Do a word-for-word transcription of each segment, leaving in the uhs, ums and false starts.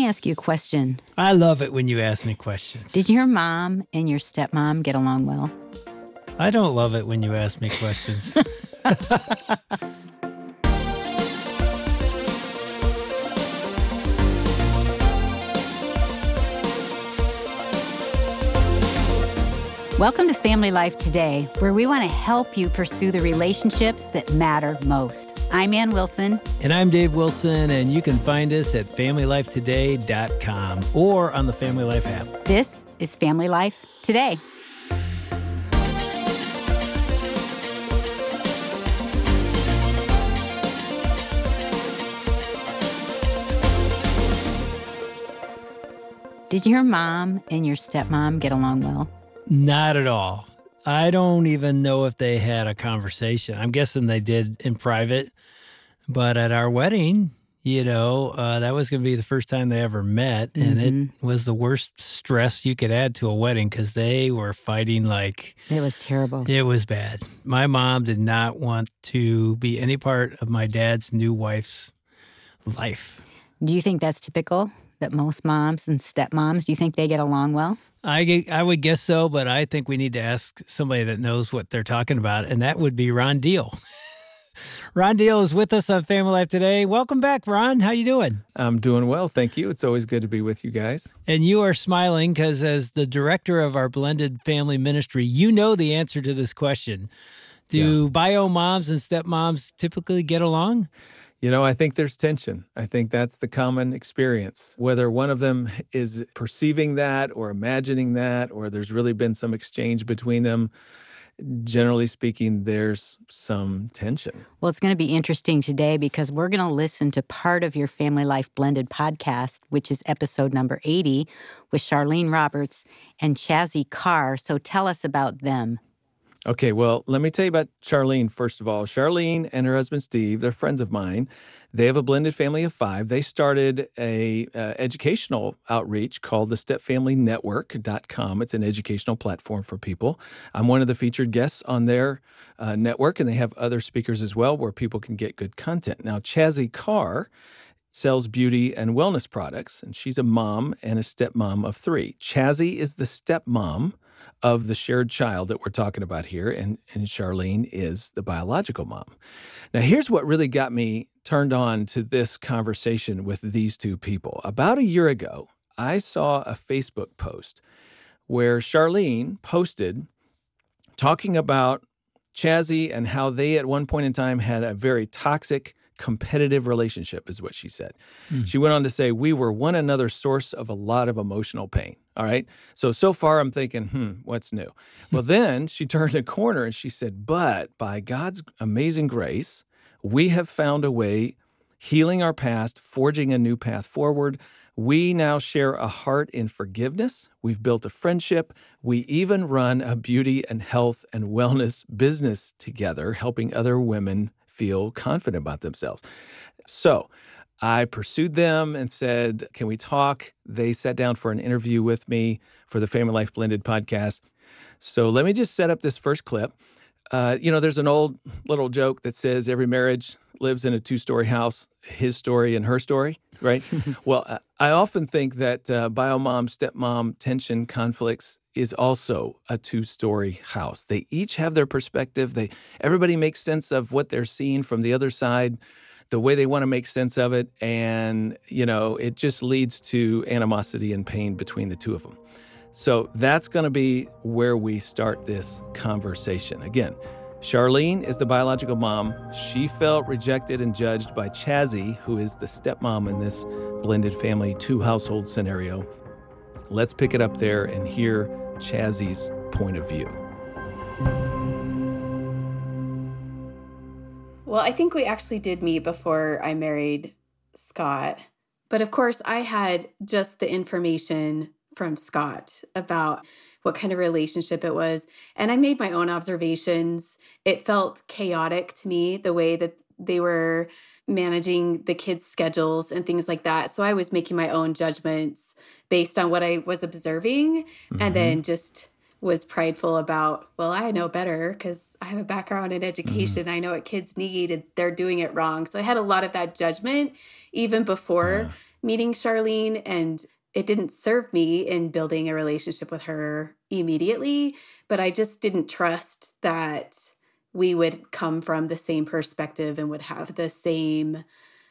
ask you a question. I love it when you ask me questions. Did your mom and your stepmom get along well? I don't love it when you ask me questions. Welcome to Family Life Today, where we want to help you pursue the relationships that matter most. I'm Ann Wilson. And I'm Dave Wilson, and you can find us at family life today dot com or on the Family Life app. This is Family Life Today. Did your mom and your stepmom get along well? Not at all. I don't even know if they had a conversation. I'm guessing they did in private. But at our wedding, you know, uh, that was going to be the first time they ever met. And mm-hmm. it was the worst stress you could add to a wedding because they were fighting like... It was terrible. It was bad. My mom did not want to be any part of my dad's new wife's life. Do you think that's typical? That most moms and stepmoms, do you think they get along well? I, I would guess so, but I think we need to ask somebody that knows what they're talking about, and that would be Ron Deal. Ron Deal is with us on Family Life Today. Welcome back, Ron. How you doing? I'm doing well, thank you. It's always good to be with you guys. And you are smiling because as the director of our blended family ministry, you know the answer to this question. Do yeah. bio moms and stepmoms typically get along? You know, I think there's tension. I think that's the common experience. Whether one of them is perceiving that or imagining that, or there's really been some exchange between them, generally speaking, there's some tension. Well, it's going to be interesting today because we're going to listen to part of your Family Life Blended podcast, which is episode number eighty, with Charlene Roberts and Chazzy Carr. So tell us about them. Okay, well, let me tell you about Charlene, first of all. Charlene and her husband, Steve, they're friends of mine. They have a blended family of five. They started a uh, educational outreach called the step family network dot com. It's an educational platform for people. I'm one of the featured guests on their uh, network, and they have other speakers as well where people can get good content. Now, Chazzy Carr sells beauty and wellness products, and she's a mom and a stepmom of three. Chazzy is the stepmom of the shared child that we're talking about here, and, and Charlene is the biological mom. Now, here's what really got me turned on to this conversation with these two people. About a year ago, I saw a Facebook post where Charlene posted talking about Chazzy and how they at one point in time had a very toxic competitive relationship, is what she said. Mm. She went on to say, we were one another's source of a lot of emotional pain. All right. So, so far I'm thinking, hmm, what's new? Well, then she turned a corner and she said, but by God's amazing grace, we have found a way, healing our past, forging a new path forward. We now share a heart in forgiveness. We've built a friendship. We even run a beauty and health and wellness business together, helping other women feel confident about themselves. So I pursued them and said, can we talk? They sat down for an interview with me for the Family Life Blended podcast. So let me just set up this first clip. Uh, you know, there's an old little joke that says every marriage lives in a two-story house, his story and her story, right? Well, I often think that uh, bio-mom, stepmom tension conflicts is also a two-story house. They each have their perspective. They everybody makes sense of what they're seeing from the other side, the way they want to make sense of it, and, you know, it just leads to animosity and pain between the two of them. So that's going to be where we start this conversation. Again, Charlene is the biological mom. She felt rejected and judged by Chazzy, who is the stepmom in this blended family two-household scenario. Let's pick it up there and hear Chazzy's point of view. Well, I think we actually did meet before I married Scott. But of course, I had just the information from Scott about what kind of relationship it was. And I made my own observations. It felt chaotic to me, the way that they were managing the kids' schedules and things like that. So I was making my own judgments based on what I was observing, mm-hmm. and then just was prideful about, well, I know better because I have a background in education. Mm-hmm. I know what kids need and they're doing it wrong. So I had a lot of that judgment even before meeting Charlene, and it didn't serve me in building a relationship with her immediately, but I just didn't trust that we would come from the same perspective and would have the same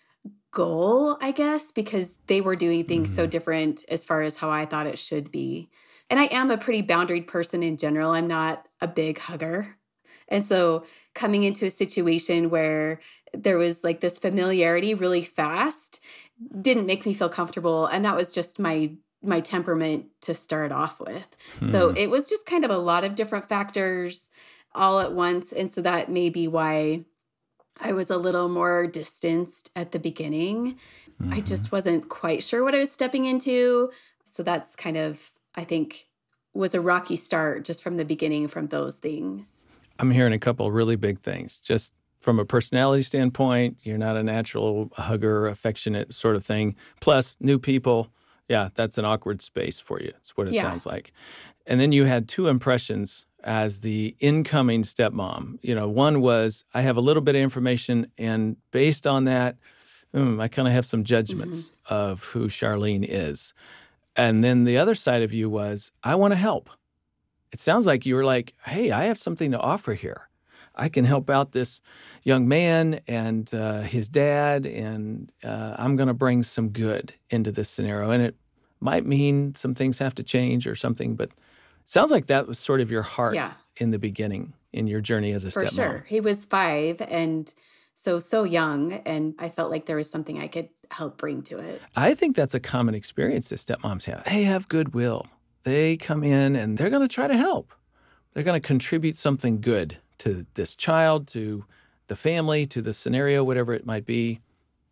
goal, I guess, because they were doing things so Mhm. different as far as how I thought it should be. And I am a pretty boundaried person in general. I'm not a big hugger. And so coming into a situation where there was like this familiarity really fast didn't make me feel comfortable. And that was just my my temperament to start off with. So Hmm. it was just kind of a lot of different factors all at once. And so that may be why I was a little more distanced at the beginning. I Mhm. just wasn't quite sure what I was stepping into. So that's kind of, I think, was a rocky start just from the beginning from those things. I'm hearing a couple really big things. Just from a personality standpoint, you're not a natural hugger, affectionate sort of thing. Plus, new people, yeah, that's an awkward space for you. That's what it Yeah. sounds like. And then you had two impressions as the incoming stepmom. You know, one was I have a little bit of information, and based on that, mm, I kind of have some Hmm. judgments of who Charlene is. And then the other side of you was I want to help. It sounds like you were like, hey, I have something to offer here. I can help out this young man and uh, his dad, and uh, I'm going to bring some good into this scenario. And it might mean some things have to change or something, but it sounds like that was sort of your heart Yeah, in the beginning in your journey as a for stepmom. sure. He was five and so, so young. And I felt like there was something I could help bring to it. I think that's a common experience that stepmoms have. They have goodwill. They come in and they're going to try to help. They're going to contribute something good to this child, to the family, to the scenario, whatever it might be.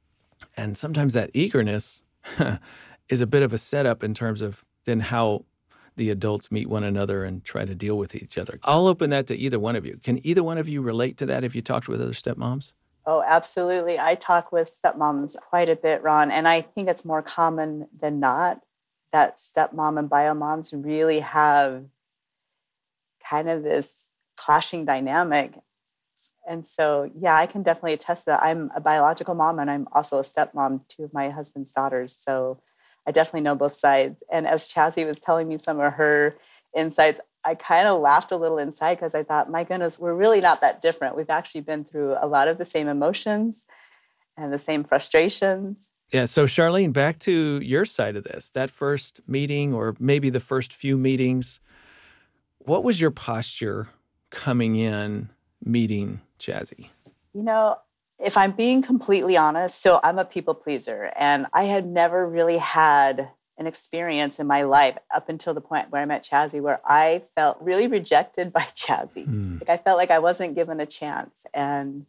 And sometimes that eagerness is a bit of a setup in terms of then how the adults meet one another and try to deal with each other. I'll open that to either one of you. Can either one of you relate to that if you talked with other stepmoms? Oh, absolutely. I talk with stepmoms quite a bit, Ron, and I think it's more common than not that stepmom and biomoms really have kind of this clashing dynamic. And so, yeah, I can definitely attest to that. I'm a biological mom and I'm also a stepmom to my husband's daughters. So I definitely know both sides. And as Chazzy was telling me some of her insights, I kind of laughed a little inside because I thought, my goodness, we're really not that different. We've actually been through a lot of the same emotions and the same frustrations. Yeah. So, Charlene, back to your side of this, that first meeting or maybe the first few meetings, what was your posture coming in meeting Chazzy? You know, if I'm being completely honest, so I'm a people pleaser and I had never really had an experience in my life up until the point where I met Chazzy where I felt really rejected by Chazzy. Hmm. Like I felt like I wasn't given a chance. And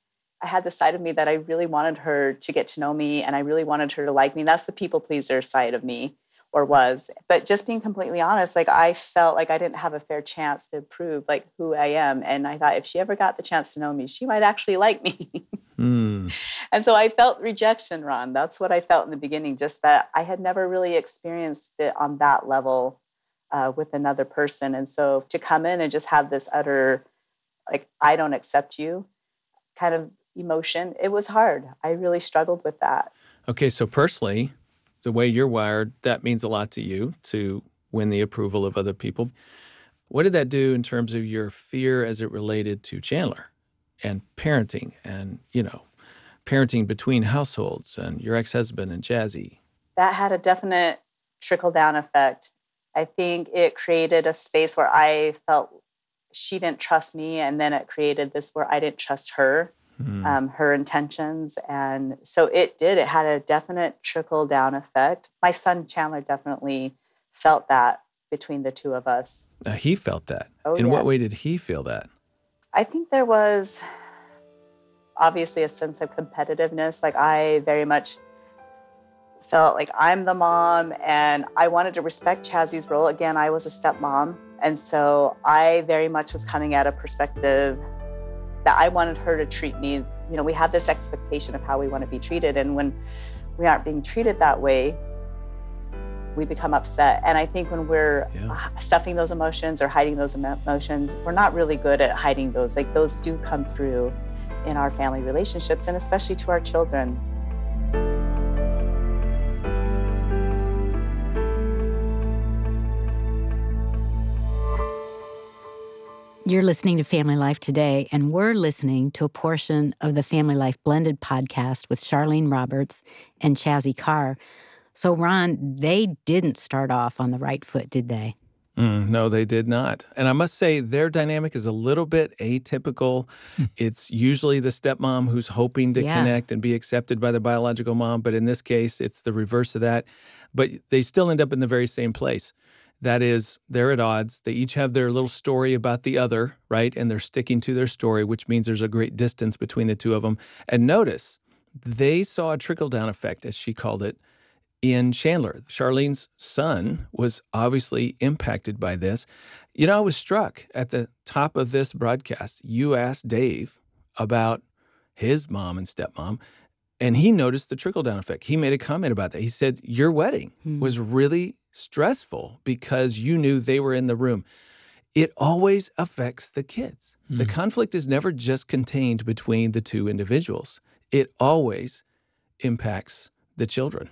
I had the side of me that I really wanted her to get to know me and I really wanted her to like me. That's the people pleaser side of me, or was. But just being completely honest, like I felt like I didn't have a fair chance to prove like who I am. And I thought if she ever got the chance to know me, she might actually like me. Hmm. And so I felt rejection, Ron. That's what I felt in the beginning, just that I had never really experienced it on that level uh, with another person. And so to come in and just have this utter, like, I don't accept you kind of emotion, it was hard. I really struggled with that. Okay. So, personally, the way you're wired, that means a lot to you to win the approval of other people. What did that do in terms of your fear as it related to Chandler and parenting and, you know, parenting between households and your ex-husband and Chazzy? That had a definite trickle down effect. I think it created a space where I felt she didn't trust me. And then it created this where I didn't trust her, Hmm. um, her intentions. And so it did. It had a definite trickle down effect. My son Chandler definitely felt that between the two of us. Now, he felt that. Oh, In what way yes. did he feel that? I think there was obviously a sense of competitiveness. Like I very much felt like I'm the mom and I wanted to respect Chazzy's role. Again, I was a stepmom. And so I very much was coming at a perspective that I wanted her to treat me. You know, we have this expectation of how we want to be treated. And when we aren't being treated that way, we become upset. And I think when we're Yeah. stuffing those emotions or hiding those emo- emotions, we're not really good at hiding those. Like those do come through in our family relationships and especially to our children. You're listening to Family Life Today, and we're listening to a portion of the Family Life Blended podcast with Charlene Roberts and Chazzy Carr. So, Ron, they didn't start off on the right foot, did they? Mm, no, they did not. And I must say their dynamic is a little bit atypical. It's usually the stepmom who's hoping to Yeah. connect and be accepted by the biological mom. But in this case, it's the reverse of that. But they still end up in the very same place. That is, they're at odds. They each have their little story about the other, right? And they're sticking to their story, which means there's a great distance between the two of them. And notice, they saw a trickle-down effect, as she called it, in Chandler. Charlene's son was obviously impacted by this. You know, I was struck at the top of this broadcast. You asked Dave about his mom and stepmom, and he noticed the trickle-down effect. He made a comment about that. He said, your wedding Hmm. was really stressful because you knew they were in the room. It always affects the kids. Hmm. The conflict is never just contained between the two individuals. It always impacts the children,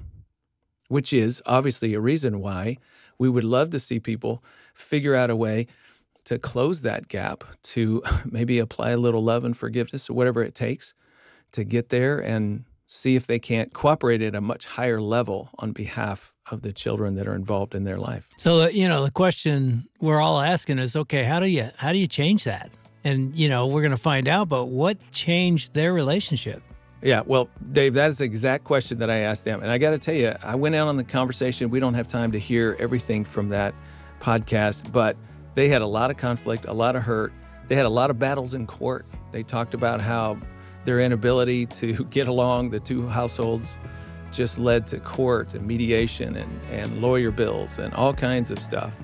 which is obviously a reason why we would love to see people figure out a way to close that gap, to maybe apply a little love and forgiveness or whatever it takes to get there and see if they can't cooperate at a much higher level on behalf of the children that are involved in their life. So, uh, you know, the question we're all asking is, okay, how do you how do you change that? And, you know, we're going to find out, but what changed their relationship? Yeah, well, Dave, that is the exact question that I asked them. And I got to tell you, I went out on the conversation. We don't have time to hear everything from that podcast, but they had a lot of conflict, a lot of hurt. They had a lot of battles in court. They talked about how their inability to get along, the two households, just led to court and mediation and, and lawyer bills and all kinds of stuff.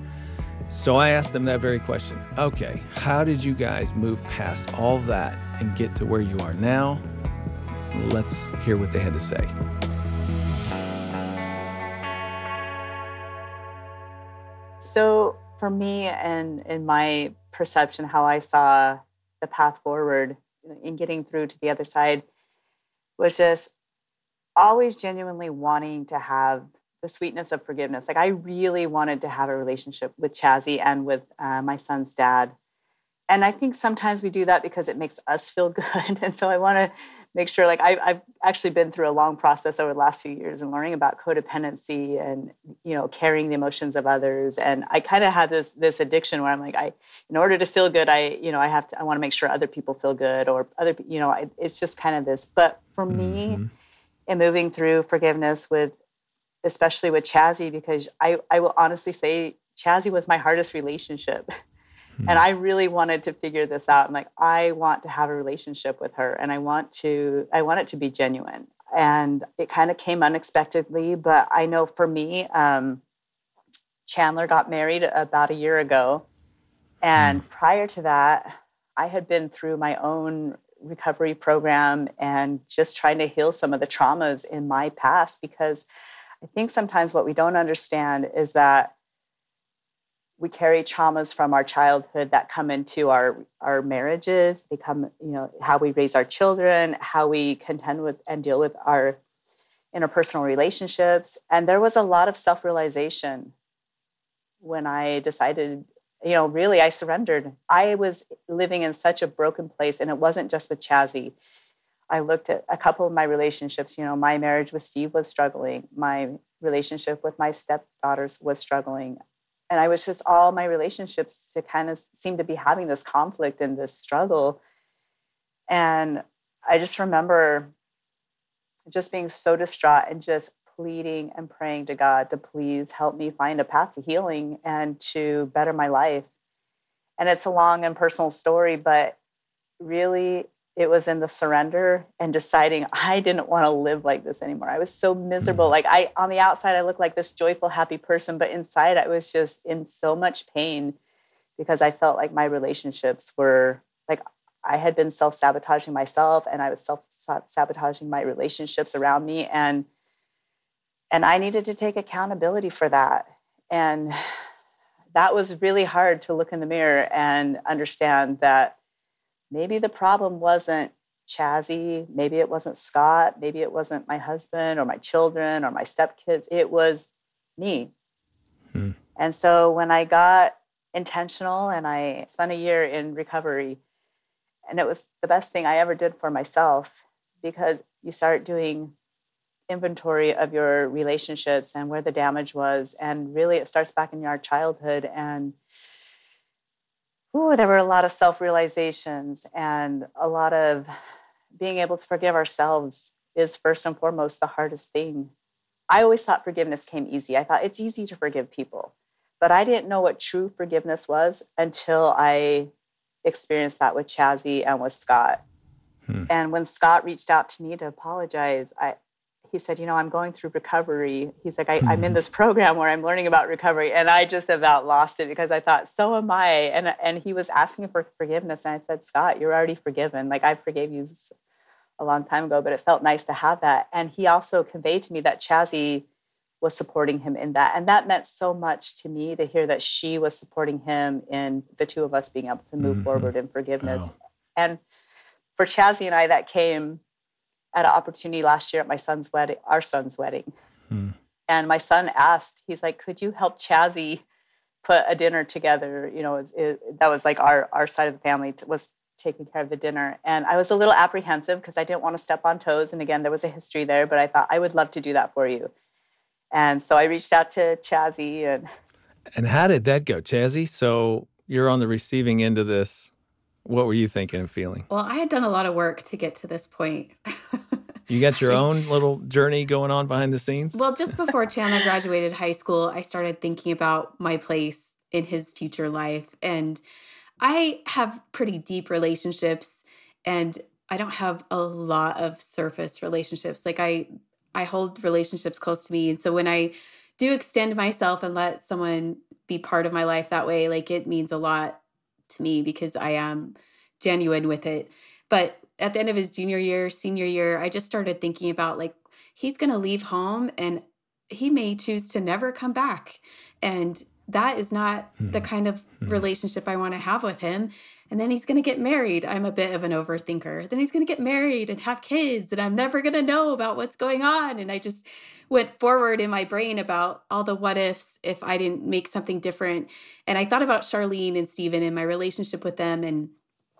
So I asked them that very question. Okay, how did you guys move past all that and get to where you are now? Let's hear what they had to say. So for me and in my perception, how I saw the path forward in getting through to the other side was just always genuinely wanting to have the sweetness of forgiveness. Like I really wanted to have a relationship with Chazzy and with uh, my son's dad. And I think sometimes we do that because it makes us feel good. And so I want to make sure, like I, I've actually been through a long process over the last few years and learning about codependency and, you know, carrying the emotions of others. And I kind of had this, this addiction where I'm like, I, in order to feel good, I, you know, I have to, I want to make sure other people feel good or other, you know, I, it's just kind of this. But for me, Mm-hmm. in moving through forgiveness with, especially with Chazzy, because I, I will honestly say Chazzy was my hardest relationship. And I really wanted to figure this out. I'm like, I want to have a relationship with her and I want to, I want it to be genuine. And it kind of came unexpectedly, but I know for me, um, Chandler got married about a year ago. And mm. prior to that, I had been through my own recovery program and just trying to heal some of the traumas in my past, because I think sometimes what we don't understand is that we carry traumas from our childhood that come into our, our marriages. They come, you know, how we raise our children, how we contend with and deal with our interpersonal relationships. And there was a lot of self-realization when I decided, you know, really I surrendered. I was living in such a broken place, and it wasn't just with Chazzy. I looked at a couple of my relationships. You know, my marriage with Steve was struggling. My relationship with my stepdaughters was struggling. And I was just, all my relationships to kind of seem to be having this conflict and this struggle. And I just remember just being so distraught and just pleading and praying to God to please help me find a path to healing and to better my life. And it's a long and personal story, but really it was in the surrender and deciding I didn't want to live like this anymore. I was so miserable. Mm-hmm. Like I, on the outside, I looked like this joyful, happy person, but inside I was just in so much pain because I felt like my relationships were like, I had been self-sabotaging myself and I was self-sabotaging my relationships around me. And, and I needed to take accountability for that. And that was really hard to look in the mirror and understand that maybe the problem wasn't Chazzy, maybe it wasn't Scott, maybe it wasn't my husband or my children or my stepkids. It was me. Hmm. And so when I got intentional, and I spent a year in recovery. And it was the best thing I ever did for myself, because you start doing inventory of your relationships and where the damage was. And really, it starts back in your childhood. And ooh, there were a lot of self-realizations, and a lot of being able to forgive ourselves is first and foremost the hardest thing. I always thought forgiveness came easy. I thought it's easy to forgive people, but I didn't know what true forgiveness was until I experienced that with Chazzy and with Scott. Hmm. And when Scott reached out to me to apologize, I, he said, you know, I'm going through recovery. He's like, I, I'm in this program where I'm learning about recovery. And I just about lost it, because I thought, so am I. And, and he was asking for forgiveness. And I said, Scott, you're already forgiven. Like, I forgave you a long time ago, but it felt nice to have that. And he also conveyed to me that Chazzy was supporting him in that. And that meant so much to me to hear that she was supporting him in the two of us being able to move mm-hmm. forward in forgiveness. Oh. And for Chazzy and I, that came at an opportunity last year at my son's wedding, our son's wedding. Hmm. And my son asked, he's like, could you help Chazzy put a dinner together? You know, it, it, that was like our, our side of the family t- was taking care of the dinner. And I was a little apprehensive because I didn't want to step on toes. And again, there was a history there, but I thought I would love to do that for you. And so I reached out to Chazzy. And and how did that go, Chazzy? So you're on the receiving end of this. What were you thinking and feeling? Well, I had done a lot of work to get to this point. You got your own little journey going on behind the scenes? Well, just before Chandler graduated high school, I started thinking about my place in his future life. And I have pretty deep relationships, and I don't have a lot of surface relationships. Like I, I hold relationships close to me. And so when I do extend myself and let someone be part of my life that way, like it means a lot to me because I am genuine with it. But at the end of his junior year, senior year, I just started thinking about like, he's going to leave home and he may choose to never come back. And that is not mm. the kind of mm. relationship I want to have with him. And then he's going to get married. I'm a bit of an overthinker. Then he's going to get married and have kids, and I'm never going to know about what's going on. And I just went forward in my brain about all the what ifs if I didn't make something different. And I thought about Charlene and Steven and my relationship with them. And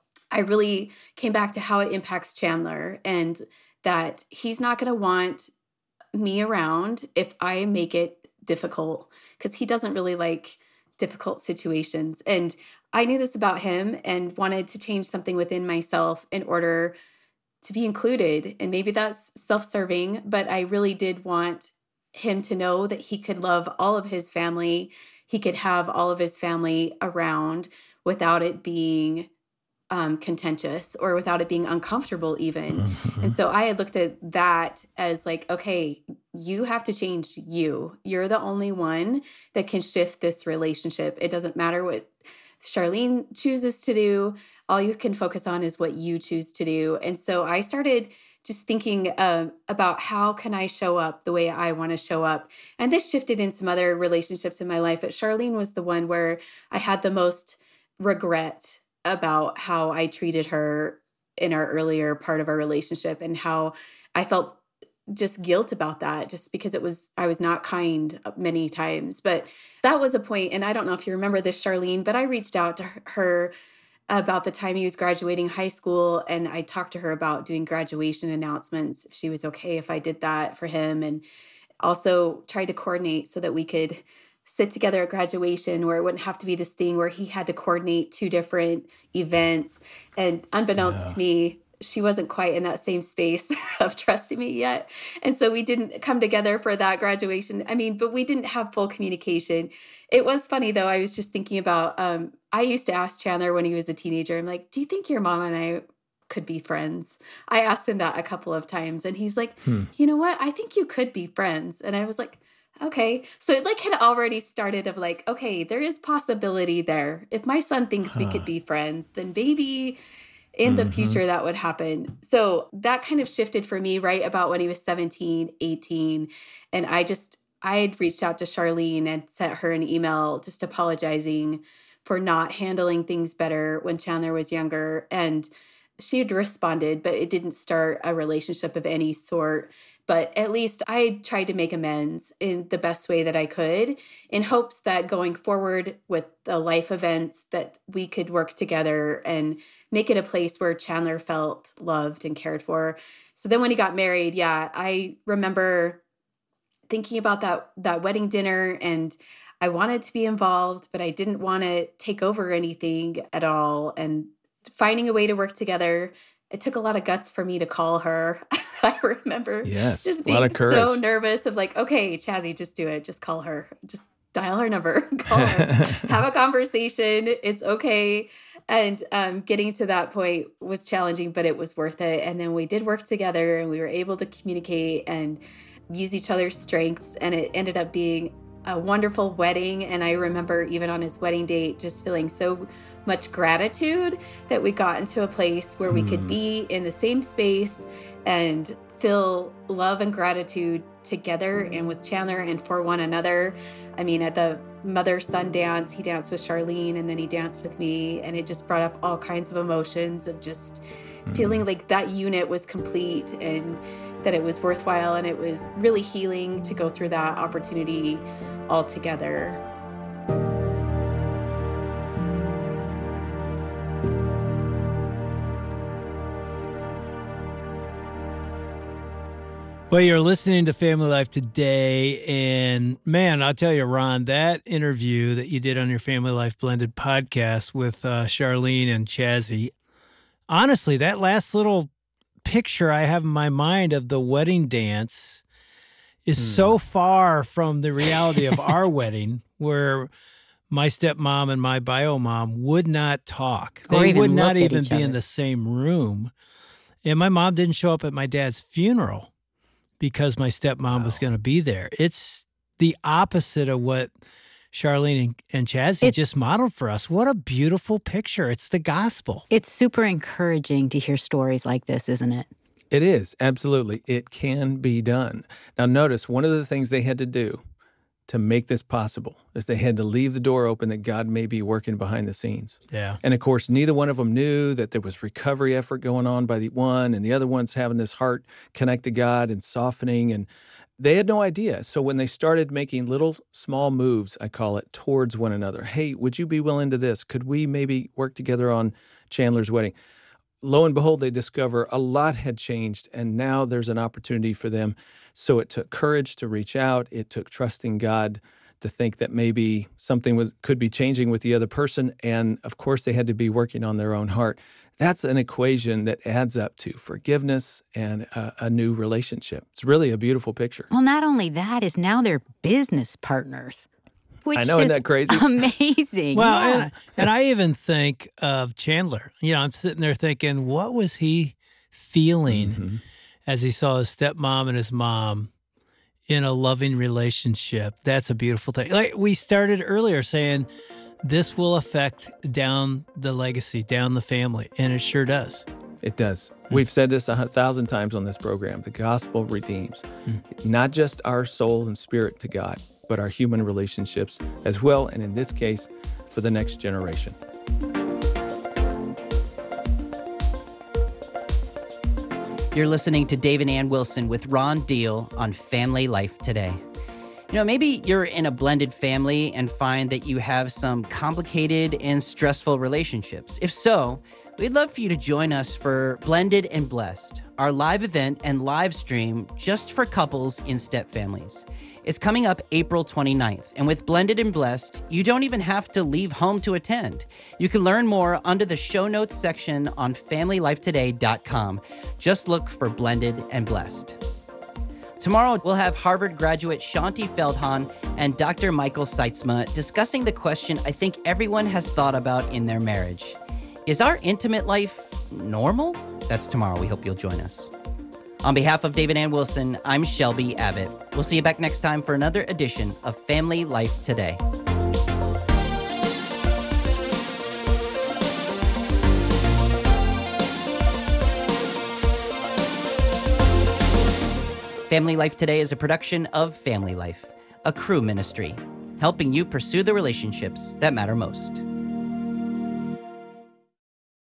I really came back to how it impacts Chandler, and that he's not going to want me around if I make it difficult, because he doesn't really like difficult situations. And I knew this about him and wanted to change something within myself in order to be included. And maybe that's self-serving, but I really did want him to know that he could love all of his family. He could have all of his family around without it being Um, contentious or without it being uncomfortable even. Mm-hmm. And so I had looked at that as like, okay, you have to change you. You're the only one that can shift this relationship. It doesn't matter what Charlene chooses to do. All you can focus on is what you choose to do. And so I started just thinking uh, about how can I show up the way I want to show up. And this shifted in some other relationships in my life. But Charlene was the one where I had the most regret about how I treated her in our earlier part of our relationship, and how I felt just guilt about that, just because it was, I was not kind many times. But that was a point, and I don't know if you remember this, Charlene, but I reached out to her about the time he was graduating high school, and I talked to her about doing graduation announcements, if she was okay if I did that for him, and also tried to coordinate so that we could sit together at graduation where it wouldn't have to be this thing where he had to coordinate two different events. And unbeknownst yeah. to me, she wasn't quite in that same space of trusting me yet. And so we didn't come together for that graduation. I mean, but we didn't have full communication. It was funny though. I was just thinking about, um, I used to ask Chandler when he was a teenager, I'm like, do you think your mom and I could be friends? I asked him that a couple of times, and he's like, hmm. you know what? I think you could be friends. And I was like, okay. So it like had already started of like, okay, there is possibility there. If my son thinks huh. we could be friends, then maybe in mm-hmm. the future that would happen. So that kind of shifted for me right about when he was seventeen, eighteen. And I just, I had reached out to Charlene and sent her an email just apologizing for not handling things better when Chandler was younger. And she had responded, but it didn't start a relationship of any sort. But at least I tried to make amends in the best way that I could, in hopes that going forward with the life events that we could work together and make it a place where Chandler felt loved and cared for. So then when he got married, yeah, I remember thinking about that that wedding dinner, and I wanted to be involved, but I didn't want to take over anything at all. And finding a way to work together, it took a lot of guts for me to call her. I remember Yes, just a lot being of courage. so nervous of like, okay, Chazzy, just do it. Just call her. Just dial her number. Call her. Have a conversation. It's okay. And um, getting to that point was challenging, but it was worth it. And then we did work together, and we were able to communicate and use each other's strengths. And it ended up being a wonderful wedding. And I remember even on his wedding date, just feeling so much gratitude that we got into a place where we could be in the same space and feel love and gratitude together and with Chandler and for one another. I mean, at the mother-son dance, he danced with Charlene, and then he danced with me, and it just brought up all kinds of emotions of just mm. feeling like that unit was complete and that it was worthwhile, and it was really healing to go through that opportunity all together. Well, you're listening to Family Life Today, and man, I'll tell you, Ron, that interview that you did on your Family Life Blended podcast with uh, Charlene and Chazzy, honestly, that last little picture I have in my mind of the wedding dance is hmm. so far from the reality of our wedding, where my stepmom and my bio mom would not talk. Or they even would not look at even each be other. in the same room. And my mom didn't show up at my dad's funeral because my stepmom wow. was going to be there. It's the opposite of what Charlene and, and Chazzy it, just modeled for us. What a beautiful picture. It's the gospel. It's super encouraging to hear stories like this, isn't it? It is, absolutely. It can be done. Now, notice one of the things they had to do to make this possible is they had to leave the door open that God may be working behind the scenes. Yeah. And of course, neither one of them knew that there was recovery effort going on by the one, and the other one's having this heart connect to God and softening, and they had no idea. So when they started making little small moves, I call it, towards one another, hey, would you be willing to this? Could we maybe work together on Chandler's wedding? Lo and behold, they discover a lot had changed, and now there's an opportunity for them. So it took courage to reach out. It took trusting God to think that maybe something was, could be changing with the other person. And of course, they had to be working on their own heart. That's an equation that adds up to forgiveness and a, a new relationship. It's really a beautiful picture. Well, not only that, is now they're business partners. Which I know, is isn't that crazy? Amazing. Well, yeah. and, and I even think of Chandler. You know, I'm sitting there thinking, what was he feeling mm-hmm. as he saw his stepmom and his mom in a loving relationship? That's a beautiful thing. Like we started earlier saying, this will affect down the legacy, down the family, and it sure does. It does. Mm. We've said this a thousand times on this program. The gospel redeems mm. not just our soul and spirit to God, but our human relationships as well, and in this case, for the next generation. You're listening to Dave and Ann Wilson with Ron Deal on Family Life Today. You know, maybe you're in a blended family and find that you have some complicated and stressful relationships. If so, we'd love for you to join us for Blended and Blessed, our live event and live stream just for couples in step families. It's coming up April twenty-ninth, and with Blended and Blessed, you don't even have to leave home to attend. You can learn more under the show notes section on family life today dot com. Just look for Blended and Blessed. Tomorrow, we'll have Harvard graduate Shanti Feldhahn and Doctor Michael Seitzma discussing the question I think everyone has thought about in their marriage. Is our intimate life normal? That's tomorrow. We hope you'll join us. On behalf of Dave and Ann Wilson, I'm Shelby Abbott. We'll see you back next time for another edition of Family Life Today. Family Life Today is a production of Family Life, a Cru ministry, helping you pursue the relationships that matter most.